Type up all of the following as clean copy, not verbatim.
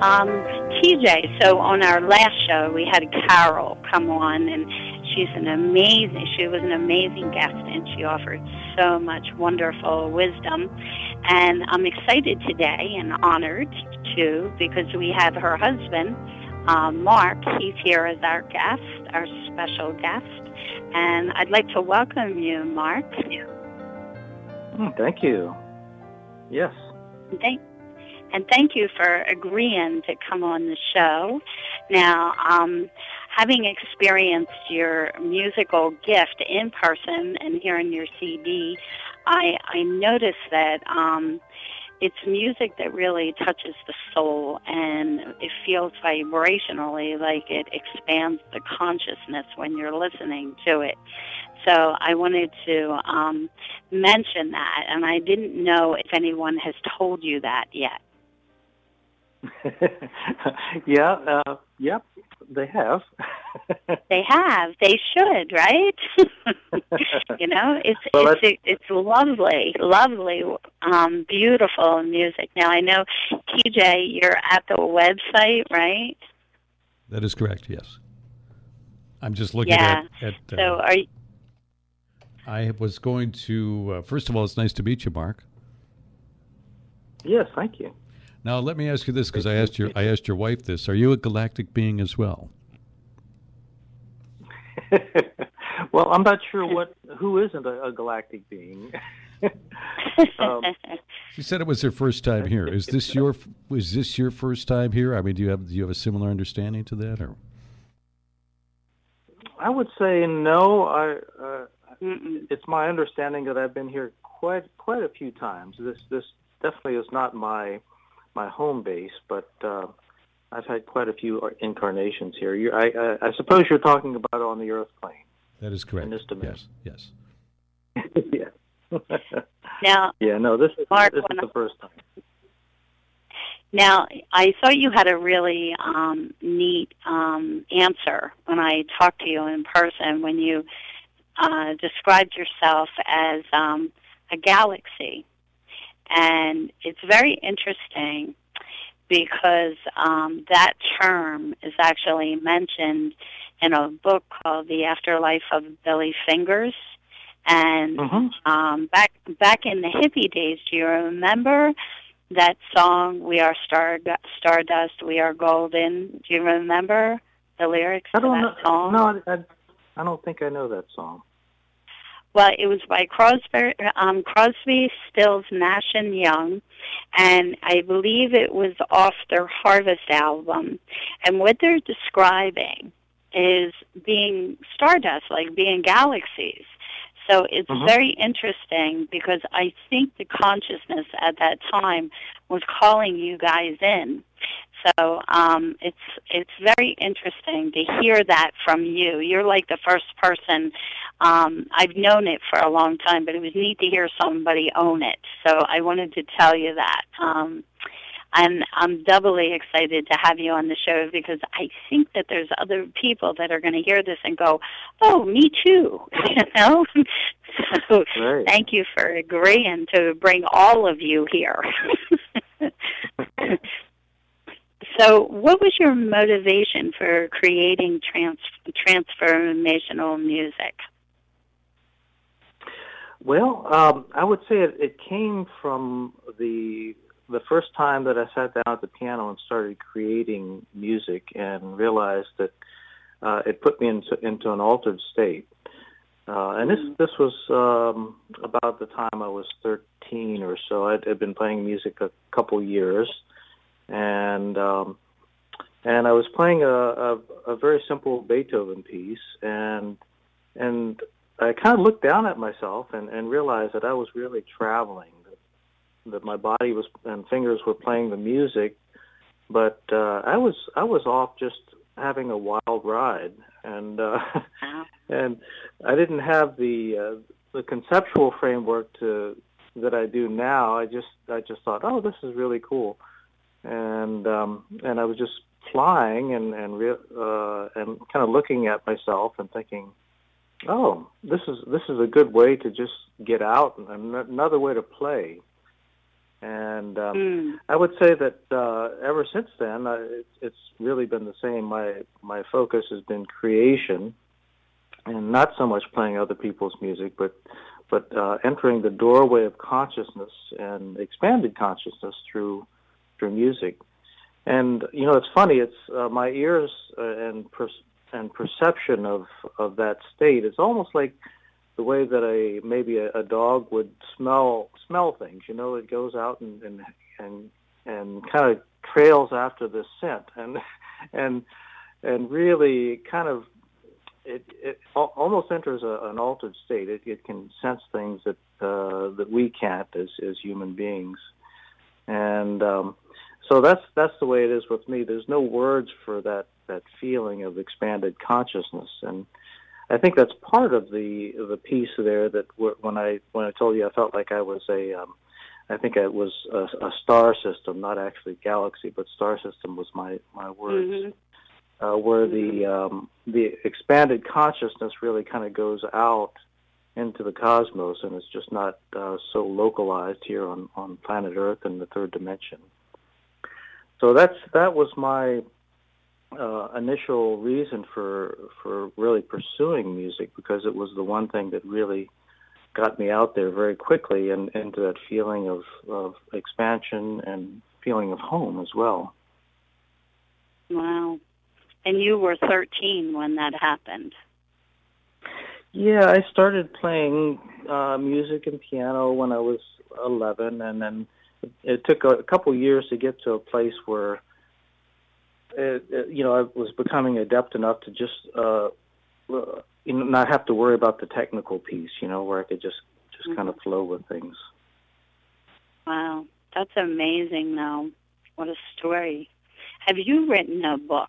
TJ, so on our last show, we had Carol come on, and she was an amazing guest, and she offered so much wonderful wisdom. And I'm excited today and honored, too, because we have her husband, Mark. He's here as our guest, our special guest. And I'd like to welcome you, Mark. Thank you. Yes. And thank you for agreeing to come on the show. Now, having experienced your musical gift in person and hearing your CD, I noticed that it's music that really touches the soul, and it feels vibrationally like it expands the consciousness when you're listening to it. So I wanted to mention that, and I didn't know if anyone has told you that yet. Yep, they have. They have. They should, right? It's lovely, beautiful music. Now I know, TJ, you're at the website, right? That is correct. Yes. I'm just looking at so are you? I was going to. First of all, it's nice to meet you, Mark. Yes, thank you. Now, let me ask you this, because I asked your wife this. Are you a galactic being as well? Well, I'm not sure who isn't a galactic being. She said it was her first time here. Is this your first time here? I mean, do you have a similar understanding to that, or? I would say no. It's my understanding that I've been here quite a few times. This definitely is not my home base, but I've had quite a few incarnations here. I suppose you're talking about on the Earth plane. That is correct. In this dimension. Yes. Yeah. Now, this is Mark, the first time. Now, I thought you had a really neat answer when I talked to you in person when you described yourself as a galaxy. And it's very interesting because that term is actually mentioned in a book called The Afterlife of Billy Fingers. And back in the hippie days, do you remember that song, We Are Stardust, We Are Golden? Do you remember the lyrics to that song? No, I don't think I know that song. Well, it was by Crosby, Stills, Nash and Young, and I believe it was off their Harvest album. And what they're describing is being stardust, like being galaxies. So it's very interesting because I think the consciousness at that time was calling you guys in. So it's very interesting to hear that from you. You're like the first person. I've known it for a long time, but it was neat to hear somebody own it. So I wanted to tell you that. And I'm doubly excited to have you on the show because I think that there's other people that are going to hear this and go, oh, me too, So Great. Thank you for agreeing to bring all of you here. So what was your motivation for creating transformational music? Well, I would say it came from the first time that I sat down at the piano and started creating music and realized that it put me into an altered state. And this was about the time I was 13 or so. I'd been playing music a couple years, and I was playing a very simple Beethoven piece, and I kind of looked down at myself and realized that I was really traveling, that my body and fingers were playing the music, but I was off just having a wild ride, and and I didn't have the conceptual framework that I do now. I just thought, oh, this is really cool, and I was just flying and kind of looking at myself and thinking, oh, this is a good way to just get out and another way to play. And Mm. I would say that ever since then, it's really been the same. My focus has been creation, and not so much playing other people's music, but entering the doorway of consciousness and expanded consciousness through music. And it's funny. It's my ears and perception of that state. It's almost like the way that maybe a dog would smell things. It goes out and kind of trails after the scent, and really kind of it almost enters an altered state. It can sense things that we can't as human beings, and so that's the way it is with me. There's no words for that feeling of expanded consciousness, and I think that's part of the piece there. That when I told you I felt like I was I think it was a star system, not actually galaxy, but star system was my words. Mm-hmm. Where the expanded consciousness really kind of goes out into the cosmos, and it's just not so localized here on planet Earth in the third dimension. So that was my initial reason for really pursuing music, because it was the one thing that really got me out there very quickly and into that feeling of expansion and feeling of home as well. Wow. And you were 13 when that happened. Yeah, I started playing music and piano when I was 11, and then it took a couple years to get to a place where I was becoming adept enough to just not have to worry about the technical piece, where I could just kind of flow with things. Wow, that's amazing, though. What a story. Have you written a book?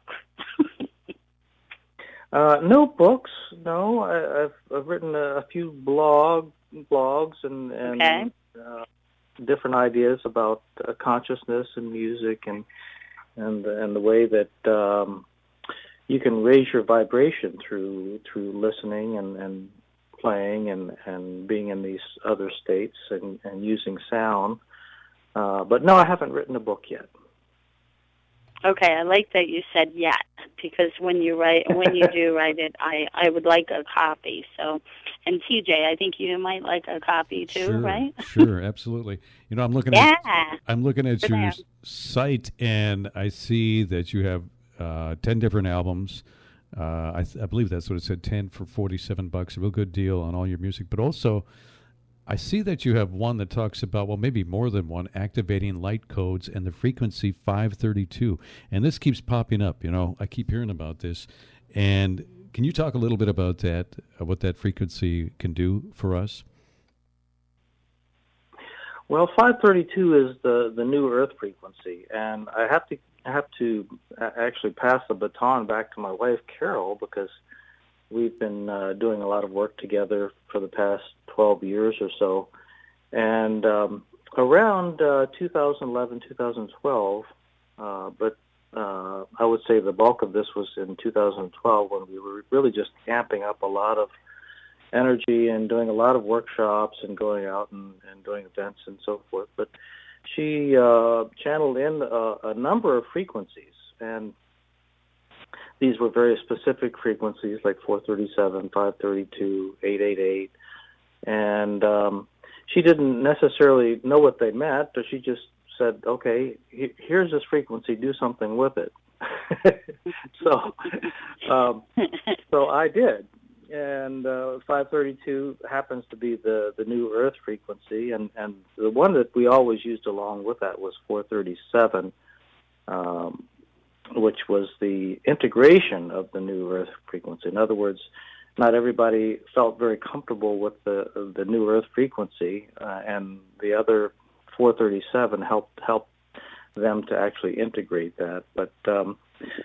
No books. No, I've written a few blogs and Okay. Different ideas about consciousness and music and the way that you can raise your vibration through listening and playing and being in these other states and using sound. But no, I haven't written a book yet. Okay, I like that you said yet, because when you do write it, I would like a copy. So, and TJ, I think you might like a copy too, Sure, right? Sure, absolutely. I'm looking Yeah. at your Yeah. site, and I see that you have 10 different albums. I believe that's what it said, 10 for $47, a real good deal on all your music. But also, I see that you have one that talks about, well, maybe more than one, activating light codes and the frequency 532. And this keeps popping up. I keep hearing about this. And can you talk a little bit about that, what that frequency can do for us? Well, 532 is the new Earth frequency, and I have to actually pass the baton back to my wife, Carol, because we've been doing a lot of work together for the past 12 years or so. And around 2011, 2012, but I would say the bulk of this was in 2012 when we were really just amping up a lot of energy and doing a lot of workshops and going out and doing events and so forth. But she channeled in a number of frequencies, and these were very specific frequencies like 437, 532, 888, and she didn't necessarily know what they meant, but she just said, okay, here's this frequency, do something with it. So I did, and 532 happens to be the new Earth frequency, and the one that we always used along with that was 437, which was the integration of the new Earth frequency. In other words, not everybody felt very comfortable with the new Earth frequency, and the other 437 helped them to actually integrate that. But the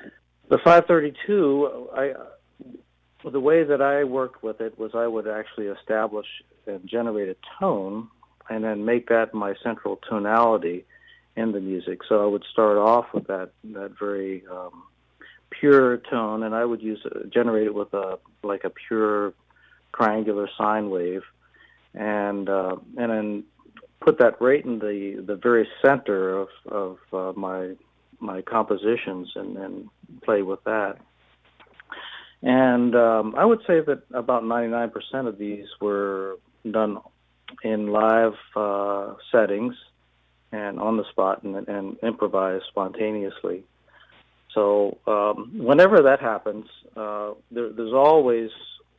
532, the way that I worked with it was I would actually establish and generate a tone, and then make that my central tonality in the music. So I would start off with that very pure tone, and I would generate it with a pure triangular sine wave, and then put that right in the very center of my compositions and play with that. And I would say that about 99% of these were done in live settings and on the spot and improvised spontaneously. So whenever that happens, there's always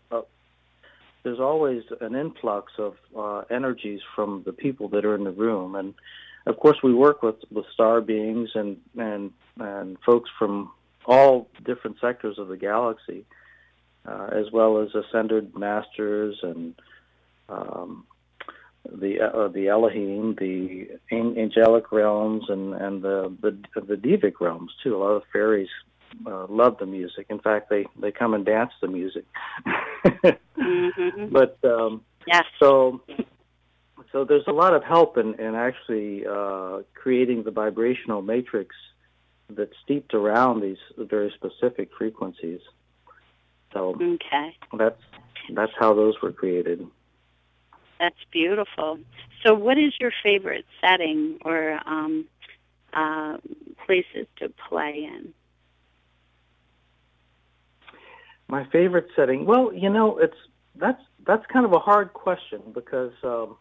an influx of energies from the people that are in the room, and of course we work with star beings and folks from all different sectors of the galaxy, as well as ascended masters and the Elohim, the angelic realms, and the devic realms too. A lot of fairies love the music. In fact, they come and dance the music. Mm-hmm. But yes. So there's a lot of help in actually creating the vibrational matrix that's steeped around these very specific frequencies. So okay, that's how those were created. That's beautiful. So what is your favorite setting or places to play in? My favorite setting? Well, that's kind of a hard question because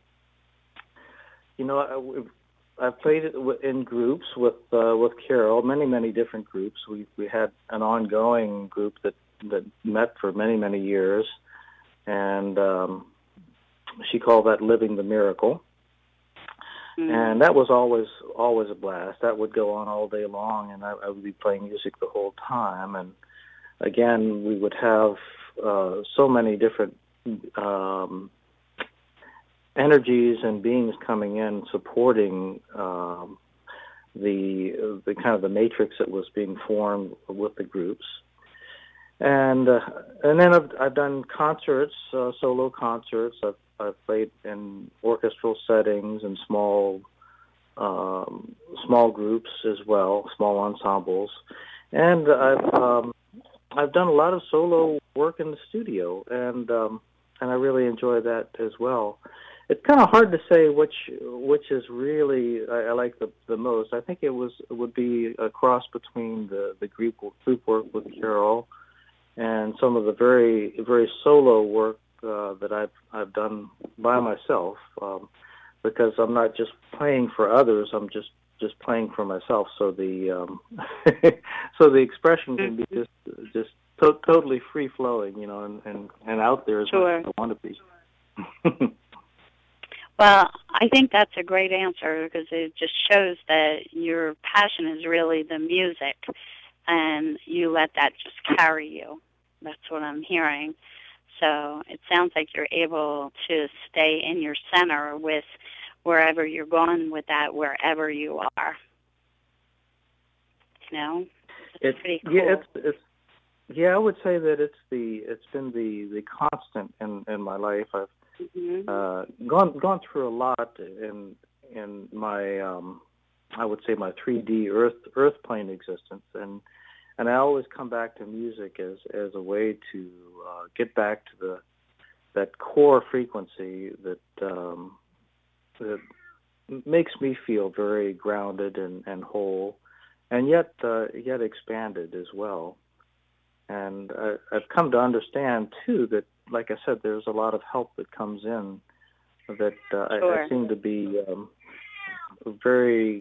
I've played it in groups with Carol, many different groups. We had an ongoing group that met for many years, and she called that Living the Miracle. Mm. And that was always a blast. That would go on all day long, and I would be playing music the whole time. And again, we would have so many different energies and beings coming in supporting the kind of the matrix that was being formed with the groups. And then I've done concerts, solo concerts. I've played in orchestral settings and small groups as well, small ensembles, and I've done a lot of solo work in the studio, and I really enjoy that as well. It's kind of hard to say which is really I like the most. I think it would be a cross between the group work with Carol and some of the very solo work that I've done by myself, because I'm not just playing for others. I'm just playing for myself. So the so the expression can be just totally free flowing, and out there as sure. much as I want to be. Well, I think that's a great answer because it just shows that your passion is really the music, and you let that just carry you. That's what I'm hearing. So it sounds like you're able to stay in your center with wherever you're going with that, wherever you are. It's pretty cool. Yeah, I would say that it's been the constant in my life. I've gone through a lot in my I would say my 3D earth plane existence, and I always come back to music as a way to get back to that core frequency that makes me feel very grounded and whole, and yet expanded as well. And I've come to understand too that, like I said, there's a lot of help that comes in that sure. I seem to be very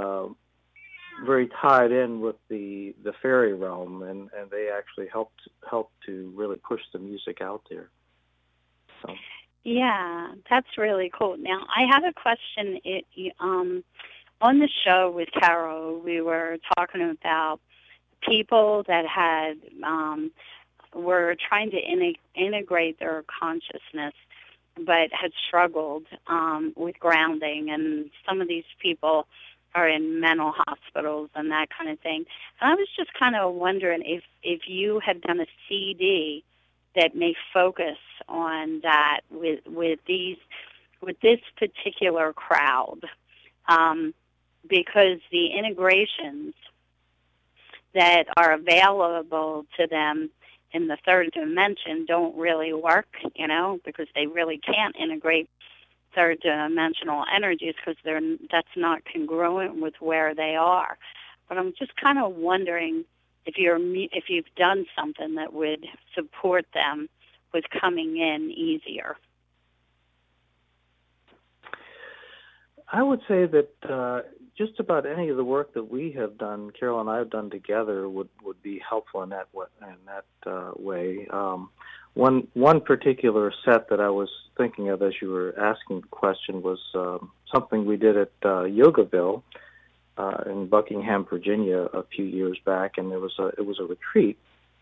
tied in with the fairy realm, and they actually help to really push the music out there. So. Yeah, that's really cool. Now, I have a question. On the show with Carol, we were talking about people that had were trying to integrate their consciousness, but had struggled with grounding, and some of these people are in mental hospitals and that kind of thing. And I was just kind of wondering if you had done a CD that may focus on that with this particular crowd, because the integrations that are available to them in the third dimension don't really work, because they really can't integrate third dimensional energies because that's not congruent with where they are. But I'm just kind of wondering if you've done something that would support them with coming in easier. I would say that just about any of the work that we have done, Carol and I have done together, would be helpful in that way. One particular set that I was thinking of as you were asking the question was something we did at Yogaville in Buckingham, Virginia, a few years back, and it was a retreat.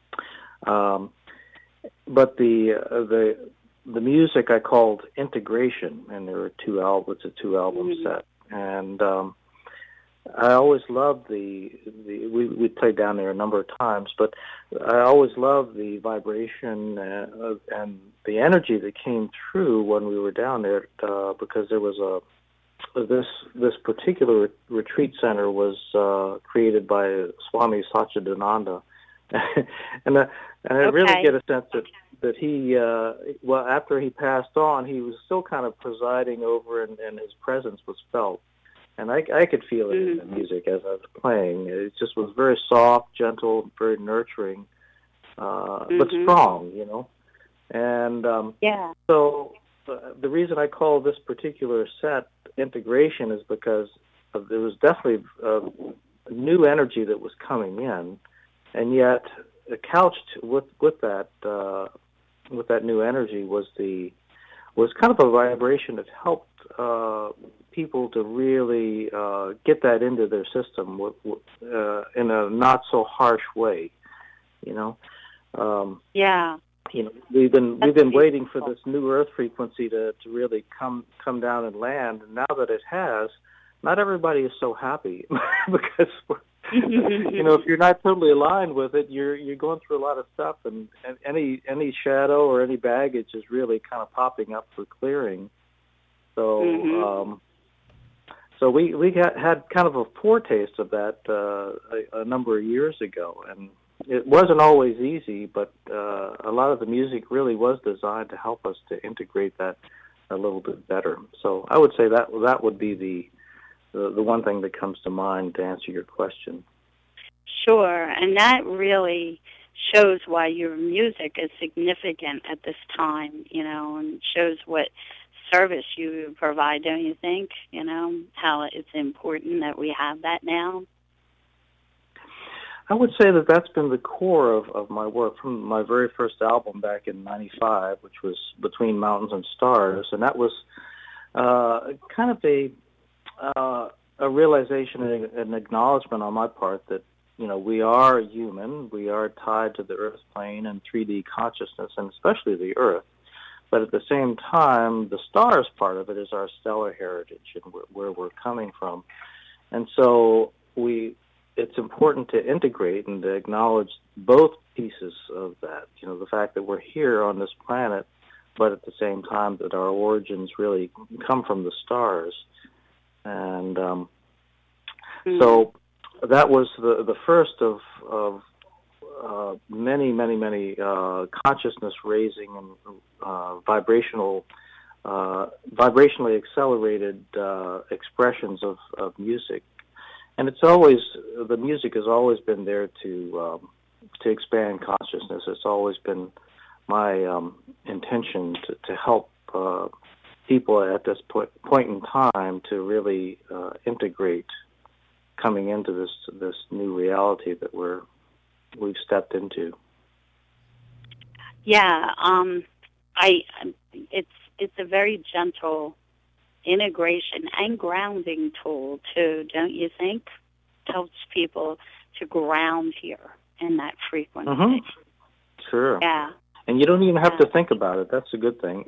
But the music I called Integration, and there were two albums. It's a two-album set, and I always loved we played down there a number of times, but I always loved the vibration and the energy that came through when we were down there, because there was this particular retreat center was created by Swami Satchidananda, and I really get a sense that he, after he passed on, he was still kind of presiding over, and his presence was felt. And I could feel it in the music as I was playing. It just was very soft, gentle, very nurturing, but strong, And so the reason I call this particular set Integration is because there was definitely a new energy that was coming in, and yet couched with that new energy was kind of a vibration that helped people to really get that into their system in a not so harsh way, We've been waiting for this new Earth frequency to really come down and land, and now that it has, not everybody is so happy because if you're not totally aligned with it, you're going through a lot of stuff, and any shadow or any baggage is really kind of popping up for clearing. So so we had kind of a foretaste of that a number of years ago, and it wasn't always easy, but a lot of the music really was designed to help us to integrate that a little bit better. So I would say that would be the one thing that comes to mind to answer your question. Sure, and that really shows why your music is significant at this time, and shows what service you provide, don't you think? How it's important that we have that now. I would say that that's been the core of my work from my very first album back in '95, which was Between Mountains and Stars, and that was kind of a realization and an acknowledgement on my part that we are human, we are tied to the Earth plane and 3D consciousness, and especially the Earth. But at the same time, the stars part of it is our stellar heritage and where we're coming from, and so it's important to integrate and to acknowledge both pieces of that. The fact that we're here on this planet, but at the same time that our origins really come from the stars. And so that was the first of many consciousness raising and vibrationally accelerated expressions of music. And the music has always been there to expand consciousness. It's always been my intention to help people at this point in time to really integrate coming into this new reality that we've stepped into. Yeah, it's a very gentle integration and grounding tool too, don't you think? It helps people to ground here in that frequency. Mm-hmm. Sure. Yeah. And you don't even have to think about it. That's a good thing.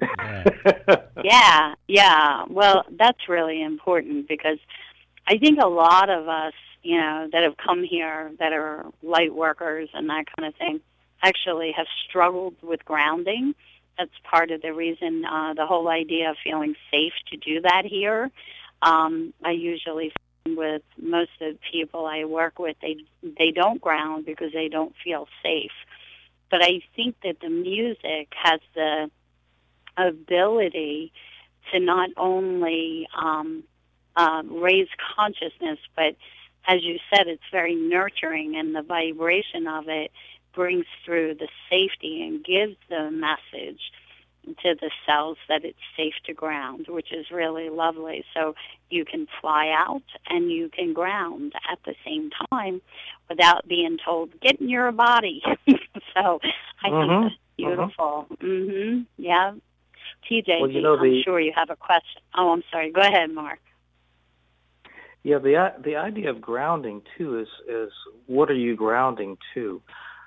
Yeah. Well, that's really important because I think a lot of us, that have come here that are light workers and that kind of thing, actually have struggled with grounding. That's part of the reason, the whole idea of feeling safe to do that here. I usually find with most of the people I work with, they don't ground because they don't feel safe. But I think that the music has the ability to not only raise consciousness, but as you said, it's very nurturing, and the vibration of it brings through the safety and gives the message to the cells that it's safe to ground, which is really lovely. So you can fly out and you can ground at the same time without being told, get in your body. So I think that's beautiful. Yeah. TJ, well, I'm sure you have a question. Oh, I'm sorry. Go ahead, Mark. Yeah, the idea of grounding, too, is what are you grounding to?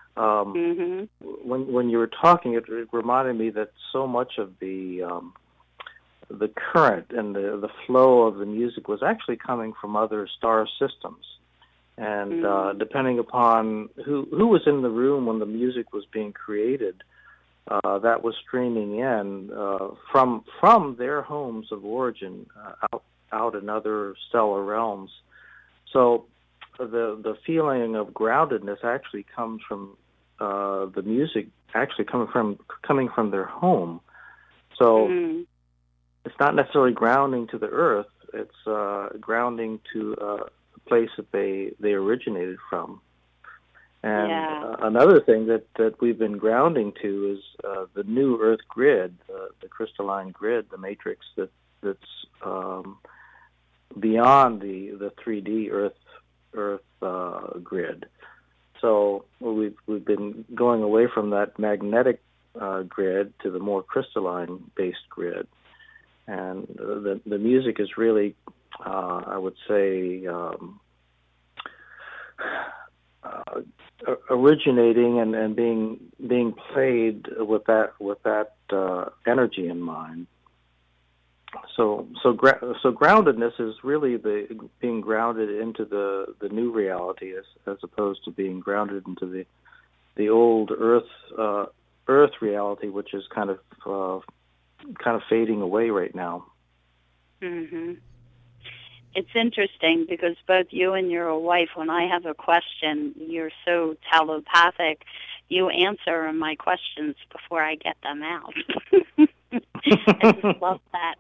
When you were talking, it reminded me that so much of the current and the flow of the music was actually coming from other star systems, and depending upon who was in the room when the music was being created, that was streaming in from their homes of origin out in other stellar realms. So the feeling of groundedness actually comes from the music actually coming from their home. So it's not necessarily grounding to the earth. It's grounding to a place that they originated from. And another thing that we've been grounding to is the new Earth grid, the crystalline grid, the matrix that's beyond the 3D Earth grid. So we've been going away from that magnetic grid to the more crystalline-based grid, and the music is really, I would say, originating and being played with that energy in mind. So groundedness is really being grounded into the new reality as opposed to being grounded into the old earth reality, which is kind of fading away right now. It's interesting because both you and your wife, when I have a question, you're so telepathic. You answer my questions before I get them out. I just love that.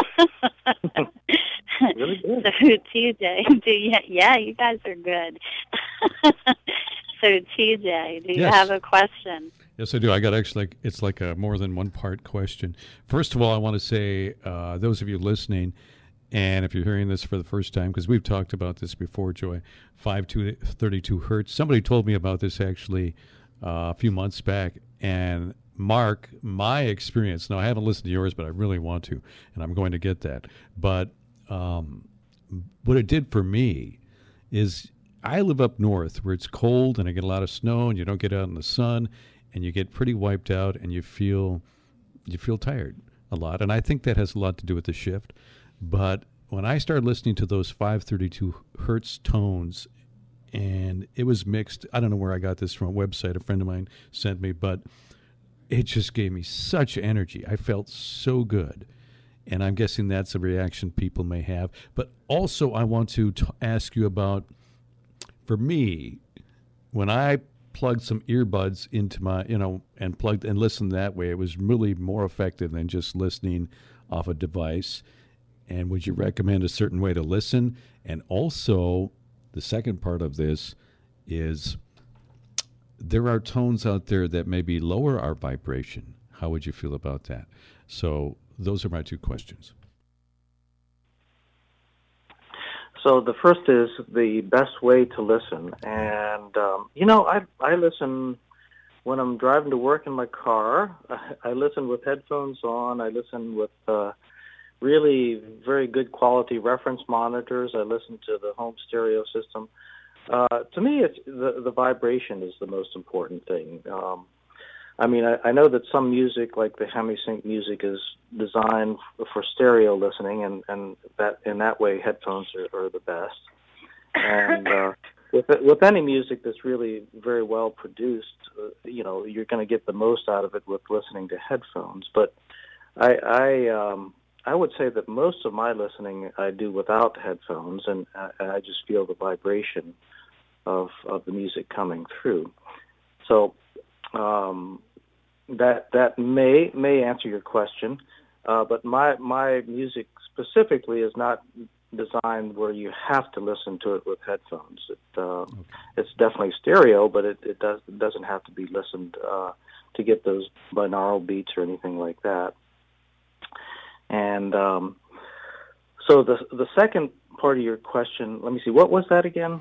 Really good. So TJ, yeah, you guys are good. So TJ, do you have a question? Yes, I do. I got it's like a more than one part question. First of all, I want to say, those of you listening, and if you're hearing this for the first time, because we've talked about this before, Joy, 532 hertz. Somebody told me about this actually a few months back, and Mark, my experience, now I haven't listened to yours, but I really want to, and I'm going to get that. But what it did for me is I live up north where it's cold and I get a lot of snow and you don't get out in the sun and you get pretty wiped out and you feel tired a lot. And I think that has a lot to do with the shift. But when I started listening to those 532 hertz tones, and it was mixed, I don't know where I got this from, a website a friend of mine sent me, but it just gave me such energy. I felt so good. And I'm guessing that's a reaction people may have. But also I want to ask you about, for me, when I plugged some earbuds into my, and plugged and listened that way, it was really more effective than just listening off a device. And would you recommend a certain way to listen? And also, the second part of this is there are tones out there that maybe lower our vibration. How would you feel about that? So those are my two questions. So the first is the best way to listen. And, I listen when I'm driving to work in my car. I listen with headphones on. I listen with really very good quality reference monitors. I listen to the home stereo system. To me, it's the vibration is the most important thing. I know that some music, like the Hemisync music, is designed for stereo listening, and that in that way, headphones are the best. And with any music that's really very well produced, you're going to get the most out of it with listening to headphones. But I would say that most of my listening I do without headphones, and I just feel the vibration of the music coming through. So that may answer your question. But my music specifically is not designed where you have to listen to it with headphones. It's definitely stereo, but it doesn't have to be listened to get those binaural beats or anything like that. And so the second part of your question, let me see, what was that again?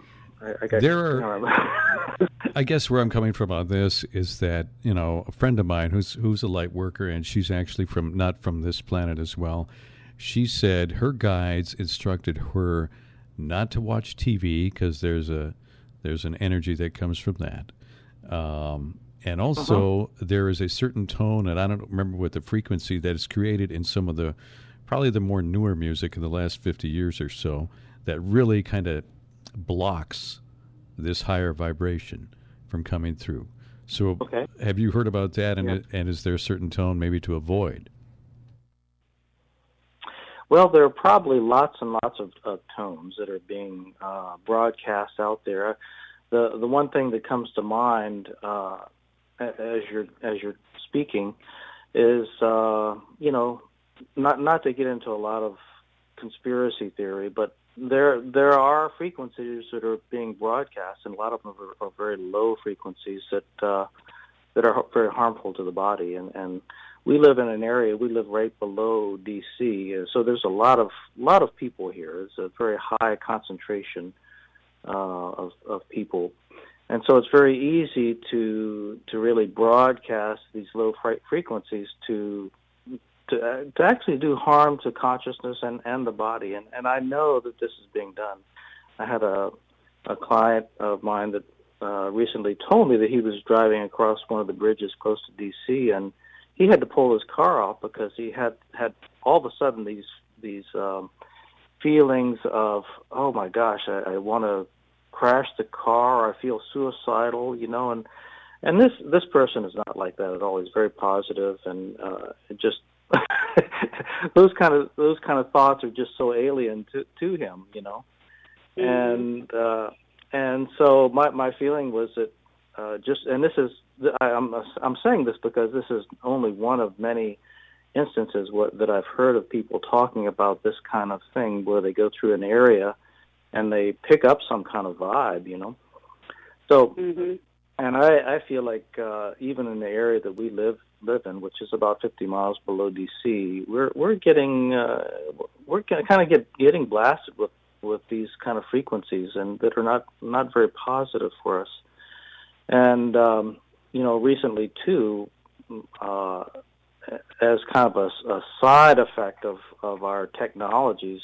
I guess where I'm coming from on this is that, a friend of mine who's a light worker, and she's actually not from this planet as well. She said her guides instructed her not to watch TV because there's an energy that comes from that. And also there is a certain tone, and I don't remember what the frequency that is created in some of probably the more newer music in the last 50 years or so, that really kind of blocks this higher vibration from coming through. So have you heard about that, and is there a certain tone maybe to avoid? Well, there are probably lots and lots of tones that are being broadcast out there. The one thing that comes to mind as you're speaking is not to get into a lot of conspiracy theory, but there are frequencies that are being broadcast, and a lot of them are very low frequencies that are very harmful to the body. And we live in an area. We live right below D.C., so there's a lot of people here. It's a very high concentration of people, and so it's very easy to really broadcast these low frequencies to actually do harm to consciousness and the body. And I know that this is being done. I had a client of mine that recently told me that he was driving across one of the bridges close to D.C., and he had to pull his car off because he had all of a sudden these feelings of, oh my gosh, I want to crash the car, or I feel suicidal, and this person is not like that at all. He's very positive, and it just those kind of thoughts are just so alien to him, Mm-hmm. And so my feeling was that and this is, I'm saying this because this is only one of many instances that I've heard of people talking about this kind of thing, where they go through an area and they pick up some kind of vibe, So, and I feel like even in the area that we live in, which is about 50 miles below D.C., we're getting getting blasted with these kind of frequencies, and that are not very positive for us. And recently too, as kind of a side effect of our technologies,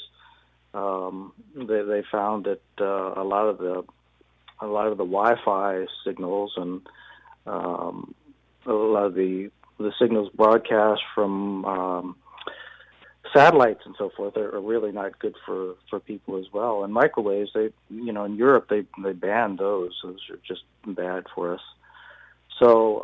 they found that a lot of the Wi-Fi signals and a lot of the signals broadcast from satellites and so forth are really not good for people as well. And microwaves, in Europe they banned those. Those are just bad for us. So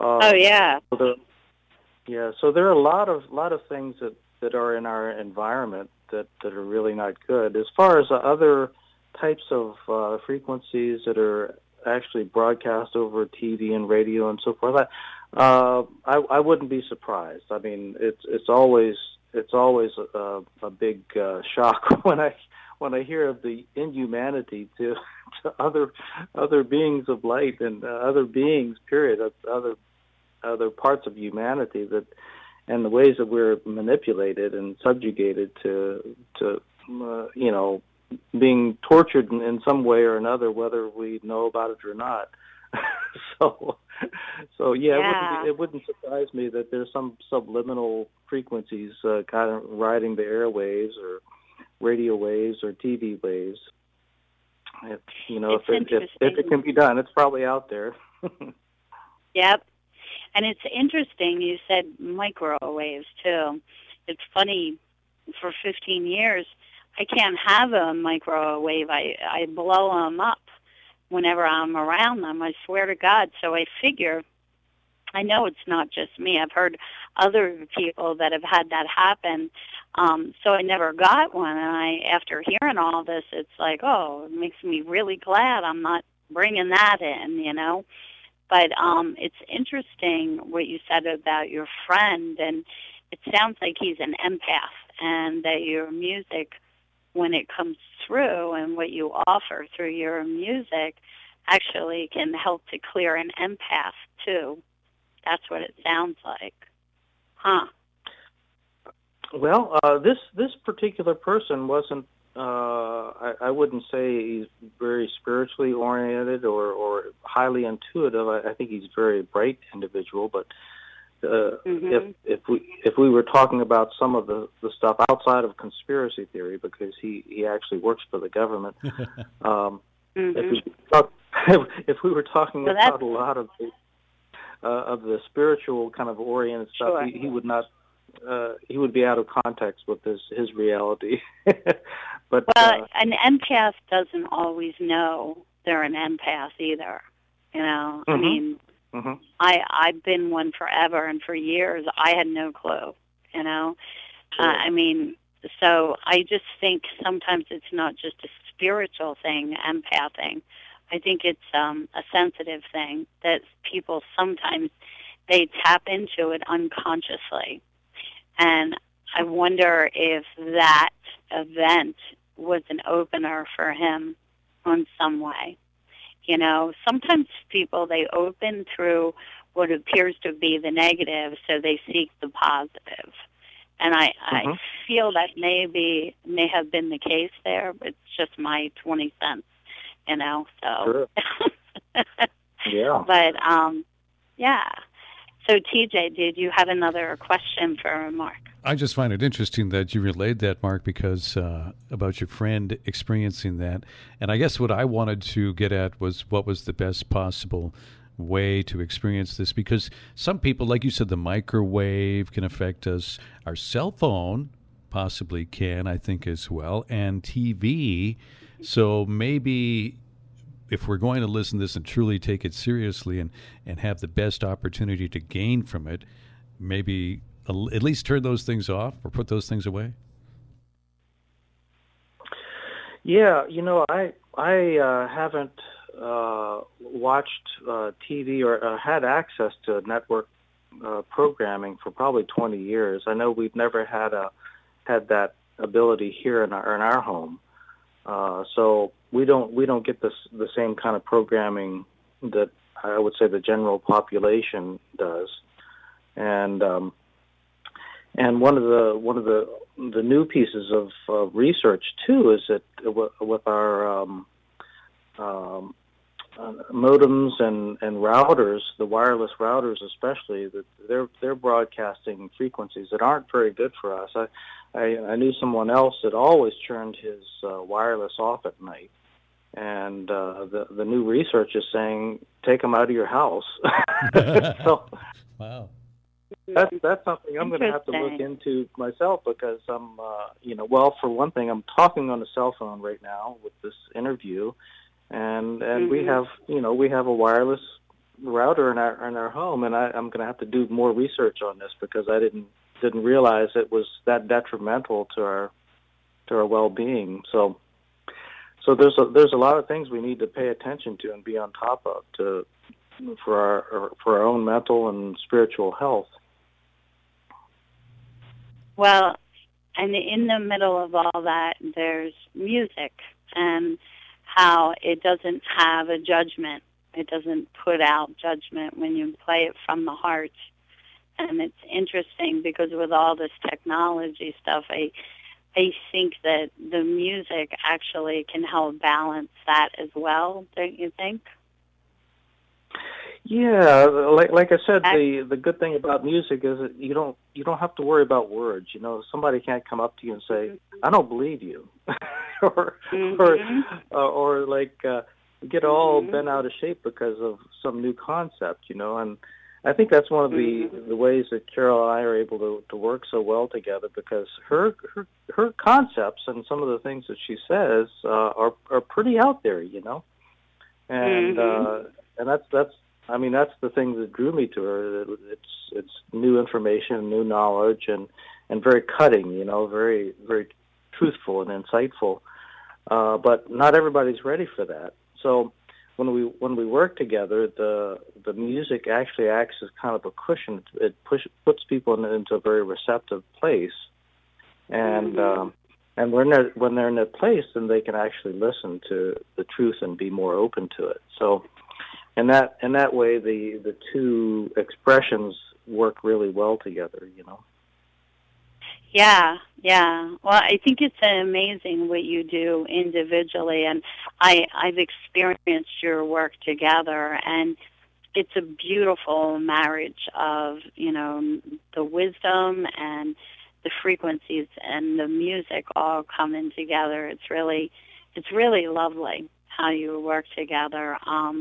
so there are a lot of things that are in our environment that are really not good. As far as other types of frequencies that are actually broadcast over TV and radio and so forth, I wouldn't be surprised. I mean, it's always a big shock when I hear of the inhumanity to other beings of light and other beings, period, other parts of humanity, and the ways that we're manipulated and subjugated to being tortured in some way or another, whether we know about it or not. So yeah. It wouldn't surprise me that there's some subliminal frequencies kind of riding the airwaves or radio waves or TV waves. If it can be done, it's probably out there. Yep. And it's interesting, you said microwaves, too. It's funny, for 15 years, I can't have a microwave. I blow them up whenever I'm around them, I swear to God. So I figure, I know it's not just me. I've heard other people that have had that happen. So I never got one. And after hearing all this, it's like, it makes me really glad I'm not bringing that in, But it's interesting what you said about your friend, and it sounds like he's an empath, and that your music, when it comes through and what you offer through your music, actually can help to clear an empath too. That's what it sounds like. Huh. Well, this particular person wasn't. I wouldn't say he's very spiritually oriented or highly intuitive. I think he's a very bright individual. But if we were talking about some of the stuff outside of conspiracy theory, because he actually works for the government. If we were talking about a lot of the spiritual kind of oriented stuff, he would not. He would be out of context with his reality. But an empath doesn't always know they're an empath either. You know, I mean, I've been one forever, and for years I had no clue. You know, I mean, so I just think sometimes it's not just a spiritual thing, empathing. I think it's a sensitive thing that people sometimes they tap into it unconsciously. And I wonder if that event was an opener for him in some way. You know, sometimes people, they open through what appears to be the negative, so they seek the positive. And I feel that may have been the case there, but it's just my 20 cents, you know, so. Sure. Yeah. But, yeah. So, TJ, did you have another question for Mark? I just find it interesting that you relayed that, Mark, because about your friend experiencing that. And I guess what I wanted to get at was what was the best possible way to experience this, because some people, like you said, the microwave can affect us. Our cell phone possibly can, I think, as well, and TV. So maybe if we're going to listen to this and truly take it seriously and have the best opportunity to gain from it, maybe at least turn those things off or put those things away? Yeah, you know, I haven't watched TV or had access to network programming for probably 20 years. I know we've never had that ability here in our home. So we don't get the same kind of programming that I would say the general population does. And one of the new pieces of research too is that with our modems and routers, the wireless routers especially, that they're broadcasting frequencies that aren't very good for us. I knew someone else that always turned his wireless off at night, and the new research is saying take them out of your house. So, wow. That's something I'm going to have to look into myself, because I'm, well, for one thing, I'm talking on a cell phone right now with this interview, and we have a wireless router in our home, and I'm going to have to do more research on this, because I didn't realize it was that detrimental to our well-being. So there's a lot of things we need to pay attention to and be on top of for our own mental and spiritual health. Well, and in the middle of all that, there's music and how it doesn't have a judgment. It doesn't put out judgment when you play it from the heart. And it's interesting because with all this technology stuff, I think that the music actually can help balance that as well, don't you think? Yeah, like I said, the good thing about music is that you don't have to worry about words. You know, somebody can't come up to you and say, "I don't believe you," or get all bent out of shape because of some new concept. You know, and I think that's one of the ways that Carol and I are able to work so well together, because her concepts and some of the things that she says are pretty out there. You know, and that's the thing that drew me to her. It's new information, new knowledge, and very cutting, you know, very, very truthful and insightful. But not everybody's ready for that. So when we work together, the music actually acts as kind of a cushion. It puts people into a very receptive place, and when they're in that place, then they can actually listen to the truth and be more open to it. So, in that way, the two expressions work really well together. Yeah, yeah. Well, I think it's amazing what you do individually, and I've experienced your work together, and it's a beautiful marriage of, the wisdom and the frequencies and the music all coming together. It's really lovely how you work together.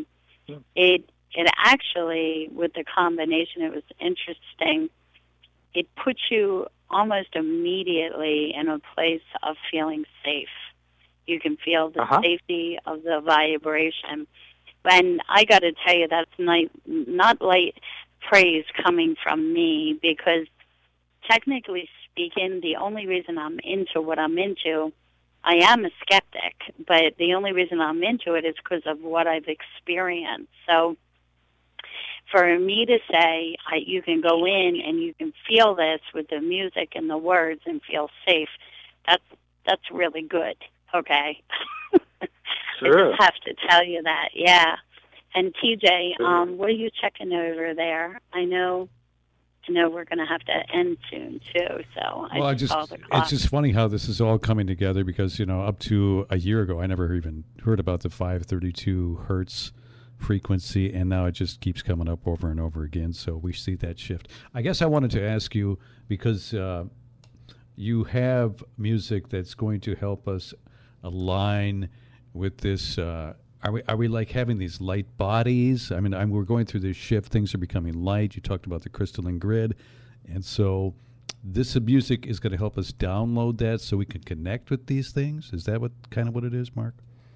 It actually, with the combination, it was interesting. It puts you almost immediately in a place of feeling safe. You can feel the safety of the vibration. And I got to tell you, that's not light praise coming from me, because technically speaking, the only reason I'm into what I'm into, I am a skeptic, but the only reason I'm into it is because of what I've experienced. So for me to say you can go in and you can feel this with the music and the words and feel safe, that's really good, okay? Sure. I just have to tell you that, yeah. And TJ, what are you checking over there? I know we're going to have to end soon too, so it's just funny how this is all coming together, because up to a year ago I never even heard about the 532 hertz frequency, and now it just keeps coming up over and over again, so we see that shift. I guess I wanted to ask you, because you have music that's going to help us align with this. Are we like having these light bodies? I mean, we're going through this shift. Things are becoming light. You talked about the crystalline grid. And so this music is going to help us download that so we can connect with these things? Is that what it is, Mark?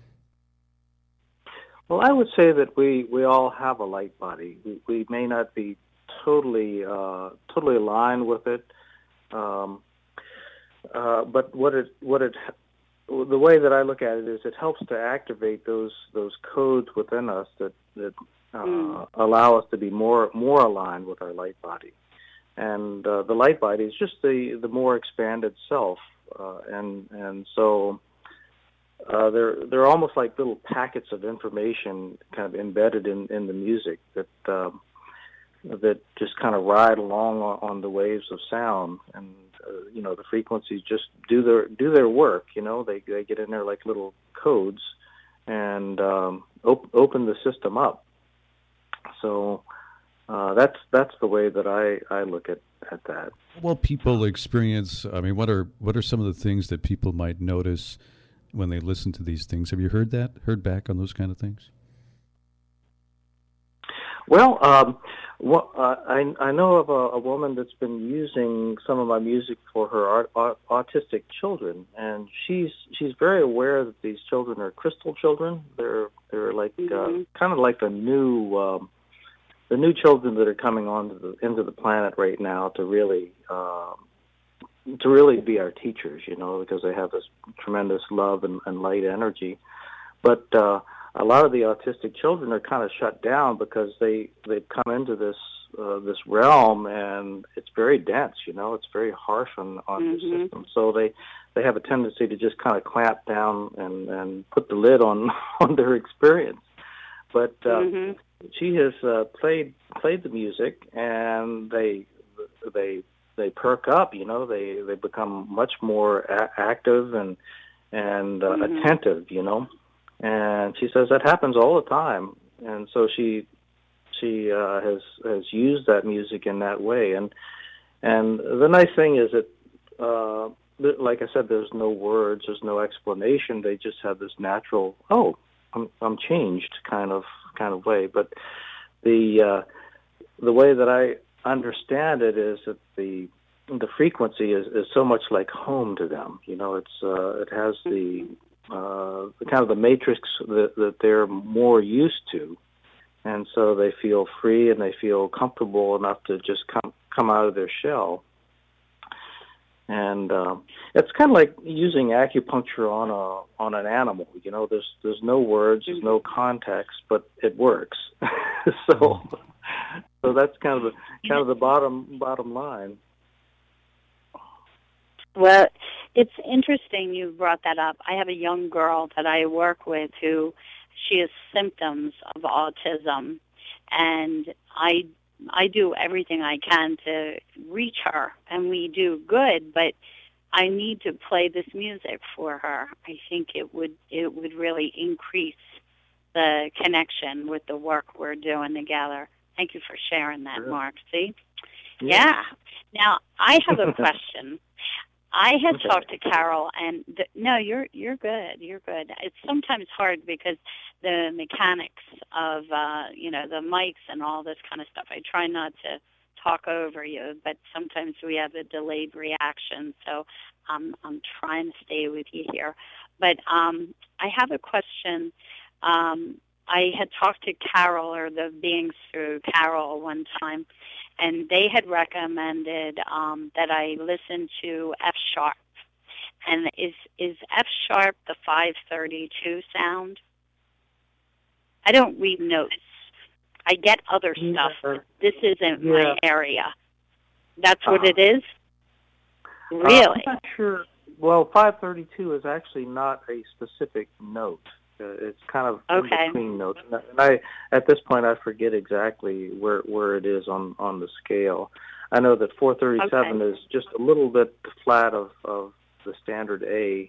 Well, I would say that we all have a light body. We may not be totally aligned with it, but the way that I look at it is it helps to activate those codes within us that allow us to be more aligned with our light body. And the light body is just the more expanded self, and so they're almost like little packets of information kind of embedded in the music that just kind of ride along on the waves of sound, and the frequencies just do their work. They get in there like little codes and open the system up. So that's the way that I look at that. Well, people experience. I mean, what are some of the things that people might notice when they listen to these things? Have you heard back on those kind of things? Well, I know of a woman that's been using some of my music for her autistic children, and she's very aware that these children are crystal children. They're like kind of like the new children that are coming into the planet right now to really be our teachers, because they have this tremendous love and light energy. But a lot of the autistic children are kind of shut down because they've come into this realm, and it's very dense. It's very harsh on the system. So they have a tendency to just kind of clamp down and put the lid on their experience. But she has played the music, and they perk up. They become much more active and attentive. And she says that happens all the time, and so she has used that music in that way. And the nice thing is that, like I said, there's no words, there's no explanation. They just have this natural, I'm changed kind of way. But the way that I understand it is that the frequency is so much like home to them. It has the kind of the matrix that they're more used to, and so they feel free and they feel comfortable enough to just come out of their shell. And it's kind of like using acupuncture on an animal. You know, there's no words, there's no context, but it works. so that's kind of the bottom line. Well, it's interesting you brought that up. I have a young girl that I work with who she has symptoms of autism, and I do everything I can to reach her, and we do good, but I need to play this music for her. I think it would really increase the connection with the work we're doing together. Thank you for sharing that, Mark. See? Yeah. Now, I have a question. I had talked to Carol, and no, you're good. You're good. It's sometimes hard because the mechanics of the mics and all this kind of stuff. I try not to talk over you, but sometimes we have a delayed reaction. So I'm trying to stay with you here. But I have a question. I had talked to Carol, or the beings through Carol, one time, and they had recommended that I listen to F sharp. And is F sharp the 532 sound? I don't read notes. I get other stuff, but this isn't my area. That's what it is? Really? I'm not sure. Well, 532 is actually not a specific note. It's kind of in between notes. And at this point, I forget exactly where it is on the scale. I know that 437 is just a little bit flat of the standard A,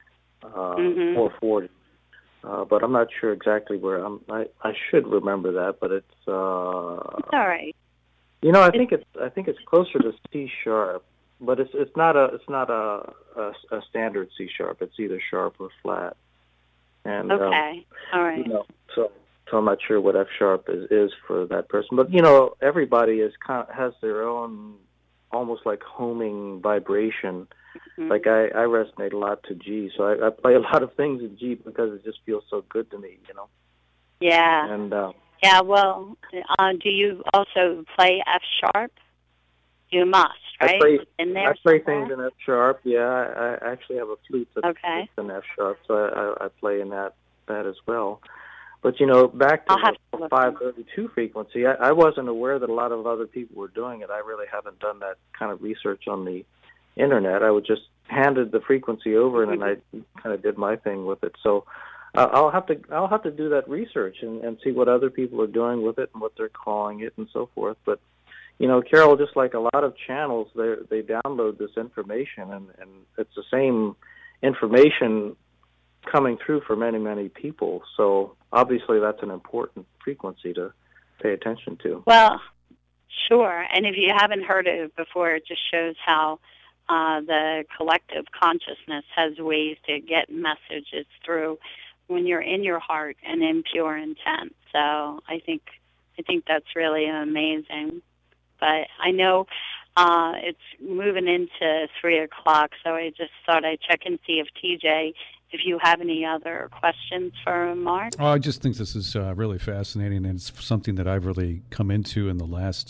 440. But I'm not sure exactly where. I should remember that, but it's. It's all right. You know, I think it's closer to C sharp, but it's not a standard C sharp. It's either sharp or flat. And, all right. You know, so I'm not sure what F sharp is for that person. But, you know, everybody has their own almost like homing vibration. Mm-hmm. Like I resonate a lot to G, so I play a lot of things in G because it just feels so good to me, you know. Yeah. And yeah. Well, do you also play F sharp? You must, right? I play things in F sharp. Yeah, I actually have a flute that's in F sharp, so I play in that as well. But, you know, back to the 532 frequency, I wasn't aware that a lot of other people were doing it. I really haven't done that kind of research on the Internet. I was just handed the frequency over, and then I kind of did my thing with it. So I'll have to do that research and see what other people are doing with it and what they're calling it and so forth. But, you know, Carol, just like a lot of channels, they download this information, and it's the same information coming through for many, many people. So obviously that's an important frequency to pay attention to. Well, sure. And if you haven't heard it before, it just shows how the collective consciousness has ways to get messages through when you're in your heart and in pure intent. So I think that's really amazing. But I know it's moving into 3 o'clock, so I just thought I'd check and see if you have any other questions for Mark. Oh, I just think this is really fascinating, and it's something that I've really come into in the last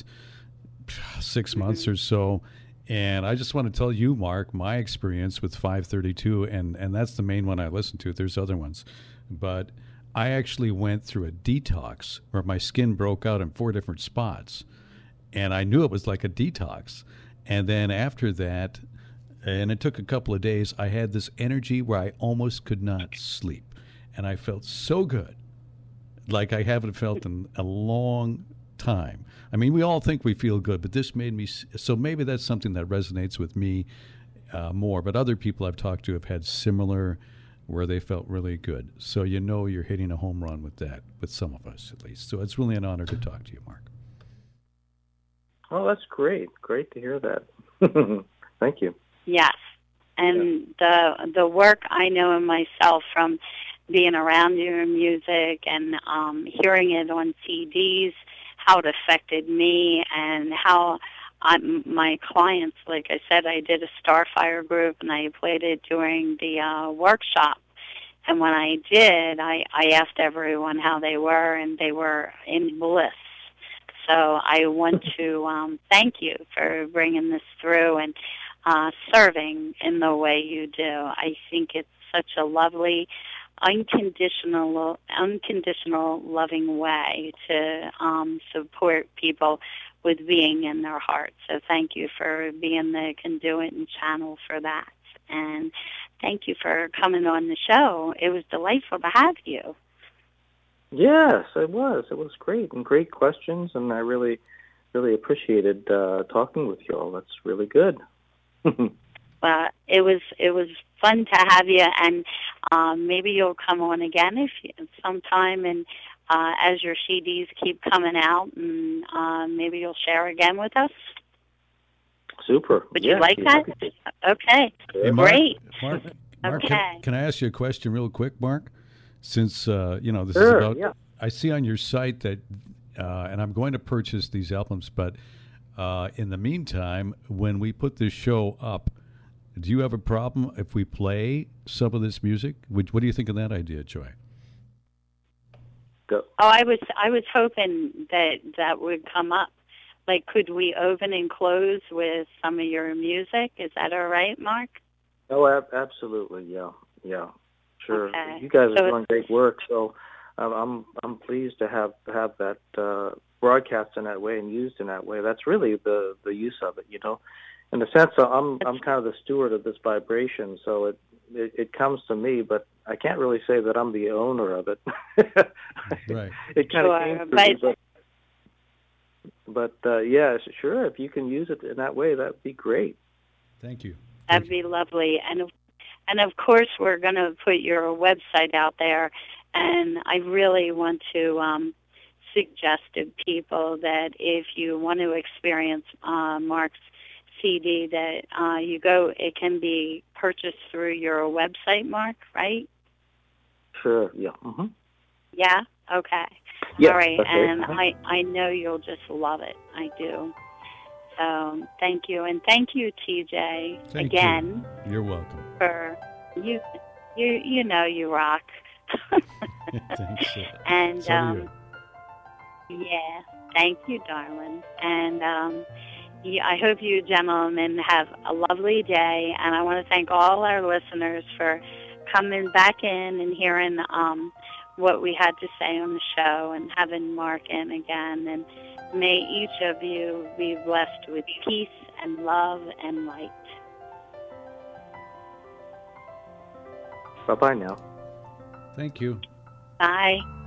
6 months or so. And I just want to tell you, Mark, my experience with 532, and that's the main one I listen to. There's other ones. But I actually went through a detox where my skin broke out in 4 different spots. And I knew it was like a detox. And then after that, and it took a couple of days, I had this energy where I almost could not sleep. And I felt so good, like I haven't felt in a long time. I mean, we all think we feel good, but this made me, so maybe that's something that resonates with me more. But other people I've talked to have had similar, where they felt really good. So you know you're hitting a home run with that, with some of us at least. So it's really an honor to talk to you, Mark. Oh, that's great. Great to hear that. Thank you. Yes. And the work I know in myself from being around your music and hearing it on CDs, how it affected me and how my clients, like I said, I did a Starfire group and I played it during the workshop. And when I did, I asked everyone how they were, and they were in bliss. So I want to thank you for bringing this through. And serving in the way you do. I think it's such a lovely, unconditional, loving way to support people with being in their hearts. So thank you for being the conduit and channel for that. And thank you for coming on the show. It was delightful to have you. Yes, it was. It was great, and great questions, and I really appreciated talking with you all. That's really good. Well, it was fun to have you, and maybe you'll come on again sometime, and as your CDs keep coming out, and maybe you'll share again with us. Super. Would you like that? Okay. Hey, Mark, Great. Mark, Okay. can I ask you a question real quick, Mark? Since this is Sure, about, yeah. I see on your site that, and I'm going to purchase these albums, but in the meantime, when we put this show up, do you have a problem if we play some of this music? What do you think of that idea, Joy? Go. Oh, I was hoping that would come up. Like, could we open and close with some of your music? Is that all right, Mark? Oh, absolutely. Yeah. Sure. Okay. You guys So are doing great work, so I'm pleased to have that broadcast in that way and used in that way. That's really the use of it, In a sense, I'm kind of the steward of this vibration, so it comes to me, but I can't really say that I'm the owner of it. Right. It kind of came through me, but yeah, sure. If you can use it in that way, that'd be great. Thank you. that'd be lovely. And of course, we're going to put your website out there. And I really want to suggest to people that if you want to experience Mark's CD, that you go. It can be purchased through your website, Mark, right? Sure. Yeah. Mm-hmm. Yeah. Okay. Yeah, all right. okay. And I know you'll just love it. I do. So thank you, and thank you, TJ, Thank again. you. You're welcome. For you. You rock. Thanks. And So do you. yeah, thank you, darling. And I hope you gentlemen have a lovely day. And I want to thank all our listeners for coming back in and hearing what we had to say on the show, and having Mark in again. And may each of you be blessed with peace and love and light. Bye-bye now. Thank you. Bye.